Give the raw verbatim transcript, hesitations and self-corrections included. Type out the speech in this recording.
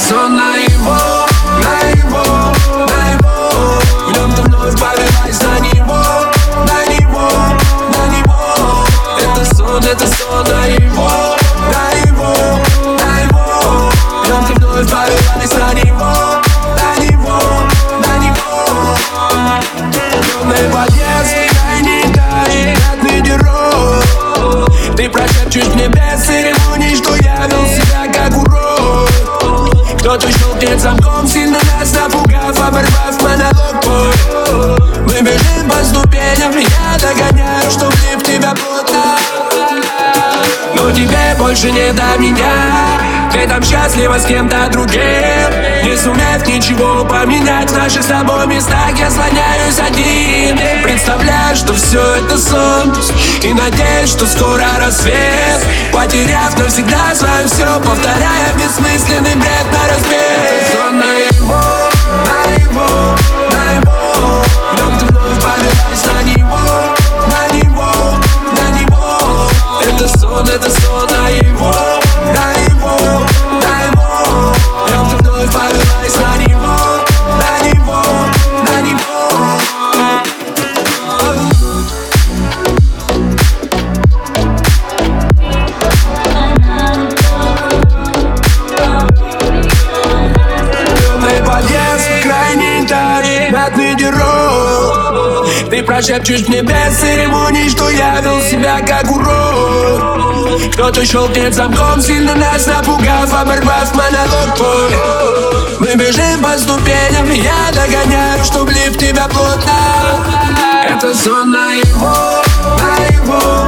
сон на его, на его, на его. В нем ты вновь повелась на него, на него, на него. Это сон, это сон на его, на его, на его. В нем ты вновь повелась на него, на него, на него. Темный подъезд, крайний этаж, пятный герой. Ты прошепчешь мне без церемоний, что я вел себя как урод. Кто-то щелкнет замком, сильно нас напугав, оборвав монолог твой. Мы бежим по ступеням, я догоняю, чтоб влип тебя плотно. Но тебе больше не до меня. Ты там счастлива с кем-то другим, не сумев ничего поменять. В наших с тобой местах я слоняюсь один. Представляю, что все это сон, и надеюсь, что скоро рассвет. Потеряв навсегда свое все, повторяя бессмысленный бред на разбег. Сон на его, на его, на его. В нем ты вновь повелась на него, на него, на него. Это сон, это сон на его, на его, на его. В нем ты вновь повелась на него, на него, на него. Пятный герой. Ты прошепчешь мне без церемоний, что я вел себя как урод. Кто-то щелкнет замком, сильно нас напугав, оборвав монолог твой. Мы бежим по ступеням, я догоняю, чтоб влип тебя плотно. Это сон на его, на его.